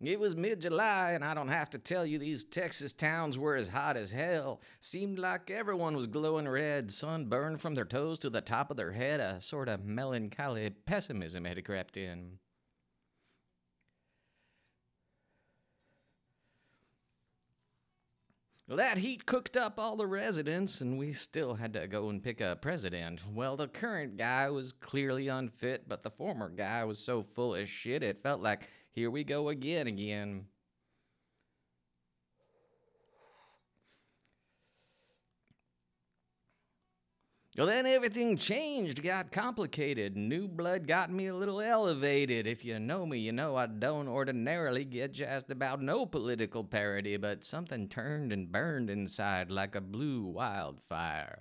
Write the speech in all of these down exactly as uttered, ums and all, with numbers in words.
It was mid-July, and I don't have to tell you these Texas towns were as hot as hell. Seemed like everyone was glowing red, sunburned from their toes to the top of their head. A sort of melancholy pessimism had crept in. Well, that heat cooked up all the residents, and we still had to go and pick a president. Well, the current guy was clearly unfit, but the former guy was so full of shit it felt like here we go again again. Well, then everything changed, got complicated. New blood got me a little elevated. If you know me, you know I don't ordinarily get jazzed about no political parody, but something turned and burned inside like a blue wildfire.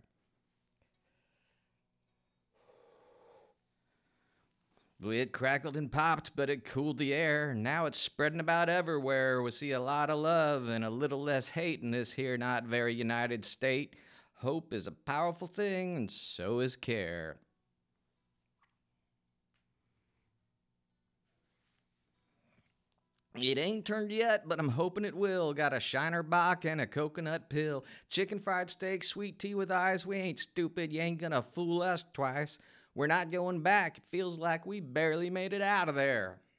It crackled and popped, but it cooled the air. Now it's spreading about everywhere. We see a lot of love and a little less hate in this here not very united state. Hope is a powerful thing, and so is care. It ain't turned yet, but I'm hoping it will. Got a Shiner Bock and a coconut pill. Chicken fried steak, sweet tea with ice. We ain't stupid, you ain't gonna fool us twice. We're not going back. It feels like we barely made it out of there.